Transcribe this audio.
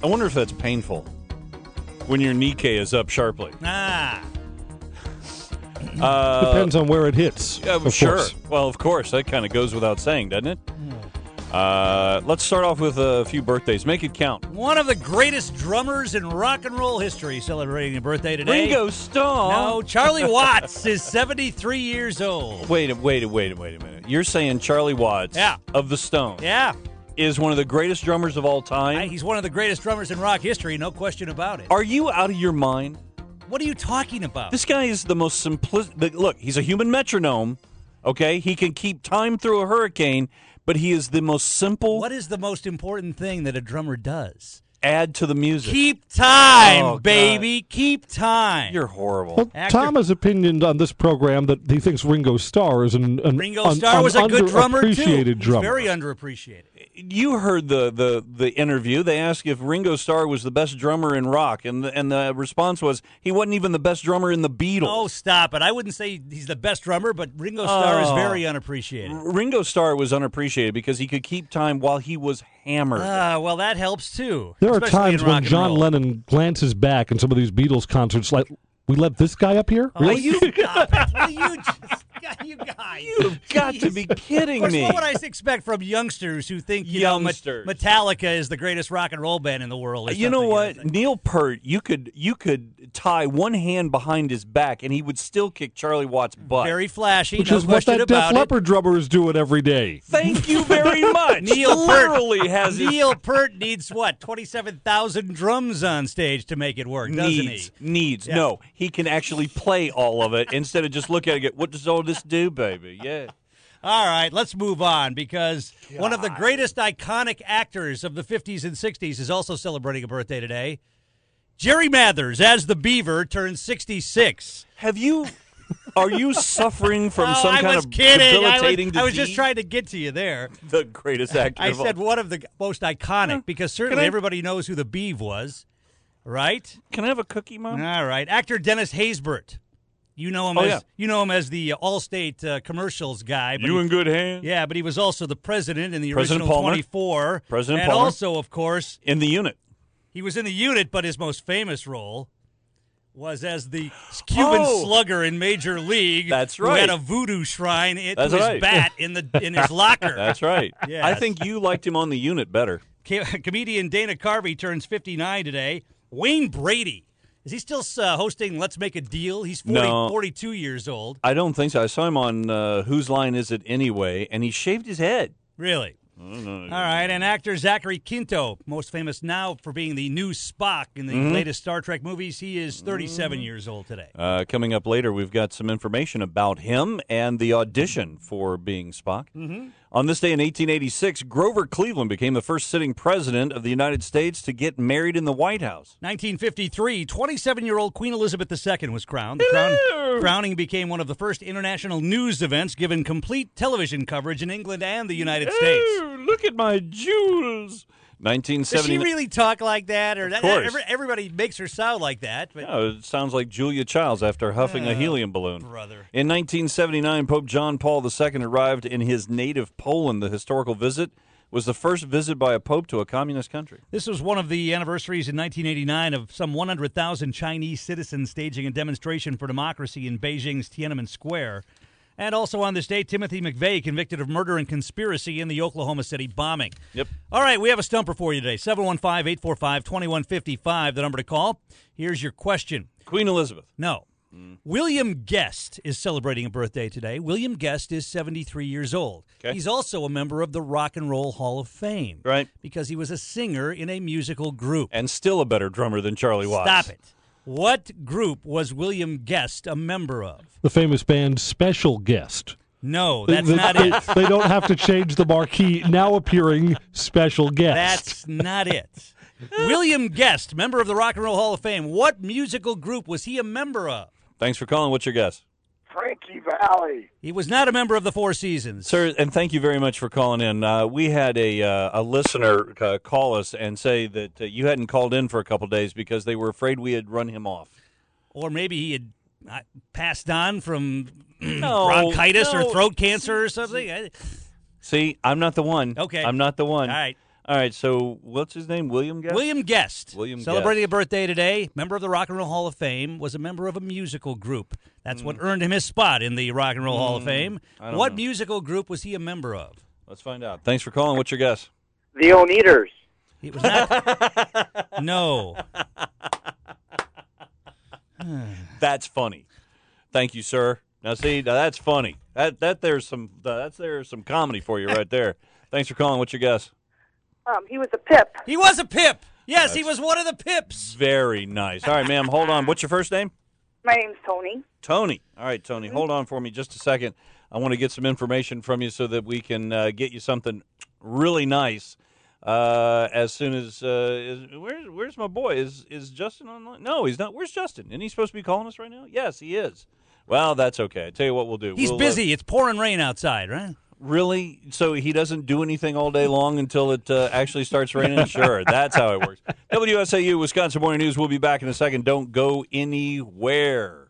I wonder if that's painful when your Nikkei is up sharply. Depends on where it hits. Sure. Course. Well, of course. That kind of goes without saying, doesn't it? Let's start off with a few birthdays. Make it count. One of the greatest drummers in rock and roll history celebrating a birthday today. Ringo Starr. No, Charlie Watts is 73 years old. Wait a minute. You're saying Charlie Watts of the Stones is one of the greatest drummers of all time? He's one of the greatest drummers in rock history, no question about it. Are you out of your mind? What are you talking about? This guy is the most simplistic. Look, he's a human metronome, okay? He can keep time through a hurricane, but he is the most simple. What is the most important thing that a drummer does? Add to the music. Keep time, baby. God. Keep time. You're horrible. Well, Tom has opinioned on this program that he thinks Ringo Starr is an Ringo Starr was a good drummer, too. Underappreciated drummer. Very underappreciated. You heard the interview. They asked if Ringo Starr was the best drummer in rock, and the response was he wasn't even the best drummer in the Beatles. Oh, stop it. I wouldn't say he's the best drummer, but Ringo Starr is very unappreciated. Ringo Starr was unappreciated because he could keep time while he was hammered. Well, that helps, too. There are especially times in when rock and John roll. Lennon glances back in some of these Beatles concerts like, we let this guy up here? Really? Oh, you stop it. Will you just... You guys. You've got to be kidding me. What would I expect from youngsters who think Metallica is the greatest rock and roll band in the world? You know what? Neil Peart, you could tie one hand behind his back and he would still kick Charlie Watts' butt. Very flashy, Which no is what question that about Def Leppard drummer is doing every day. Thank you very much. Neil literally has Neil Peart needs, 27,000 drums on stage to make it work, doesn't he? Needs. Yeah. No, he can actually play all of it instead of just look at it and get, what does all this do, baby? Yeah. All right, let's move on because one of the greatest iconic actors of the 50s and 60s is also celebrating a birthday today. Jerry Mathers, as the Beaver, turns 66. Are you suffering from some kind of debilitating disease? I was just trying to get to you there. The greatest actor I said one of the most iconic because certainly everybody knows who the Beav was, right? Can I have a cookie, Mom? All right. Actor Dennis Haysbert. You know him as the Allstate commercials guy. But in good hands. Yeah, but he was also the president in the President original Palmer. 24. President and Palmer. Also, of course, in the unit. He was in the unit, but his most famous role was as the Cuban slugger in Major League. That's right. Who had a voodoo shrine to his bat in his locker. That's right. Yes. I think you liked him on the unit better. Comedian Dana Carvey turns 59 today. Wayne Brady. Is he still hosting Let's Make a Deal? He's 42 years old. I don't think so. I saw him on Whose Line Is It Anyway, and he shaved his head. Really? All right, and actor Zachary Quinto, most famous now for being the new Spock in the latest Star Trek movies. He is 37 years old today. Coming up later, we've got some information about him and the audition for being Spock. On this day in 1886, Grover Cleveland became the first sitting president of the United States to get married in the White House. 1953, 27-year-old Queen Elizabeth II was crowned. The crowning became one of the first international news events given complete television coverage in England and the United States. Look at my jewels. 1970. Does she really talk like that? Or of course. Everybody makes her sound like that. But no, it sounds like Julia Childs after huffing a helium balloon. Brother. In 1979, Pope John Paul II arrived in his native Poland. The historical visit was the first visit by a pope to a communist country. This was one of the anniversaries in 1989 of some 100,000 Chinese citizens staging a demonstration for democracy in Beijing's Tiananmen Square. And also on this day, Timothy McVeigh convicted of murder and conspiracy in the Oklahoma City bombing. Yep. All right, we have a stumper for you today. 715-845-2155, the number to call. Here's your question. Queen Elizabeth. No. William Guest is celebrating a birthday today. William Guest is 73 years old. Okay. He's also a member of the Rock and Roll Hall of Fame. Right. Because he was a singer in a musical group. And still a better drummer than Charlie Watts. Stop it. What group was William Guest a member of? The famous band Special Guest. No, that's not it. They don't have to change the marquee. Now appearing Special Guest. That's not it. William Guest, member of the Rock and Roll Hall of Fame. What musical group was he a member of? Thanks for calling. What's your guess? Frankie Valli. He was not a member of the Four Seasons. Sir, and thank you very much for calling in. We had a listener call us and say that you hadn't called in for a couple days because they were afraid we had run him off. Or maybe he had passed on from bronchitis or throat cancer or something. See, I'm not the one. Okay. I'm not the one. All right. All right, so what's his name? William Guest? William Guest. William Celebrating Guest. a birthday today. Member of the Rock and Roll Hall of Fame. Was a member of a musical group. That's what earned him his spot in the Rock and Roll Hall of Fame. I don't What know. musical group was he a member of? Let's find out. Thanks for calling. What's your guess? The Oneaters. It was not. No. That's funny. Thank you, sir. Now, see, now that's funny. There's some comedy for you right there. Thanks for calling. What's your guess? He was a Pip. He was a Pip. Yes, he was one of the Pips. Very nice. All right, ma'am, hold on. What's your first name? My name's Tony. Tony. All right, Tony, hold on for me just a second. I want to get some information from you so that we can get you something really nice as soon as where's my boy? Is Justin online? No, he's not. Where's Justin? Isn't he supposed to be calling us right now? Yes, he is. Well, that's okay. I tell you what we'll do. He's We'll, busy. It's pouring rain outside, right? Really? So he doesn't do anything all day long until it actually starts raining? Sure, that's how it works. WSAU, Wisconsin Morning News. We'll be back in a second. Don't go anywhere.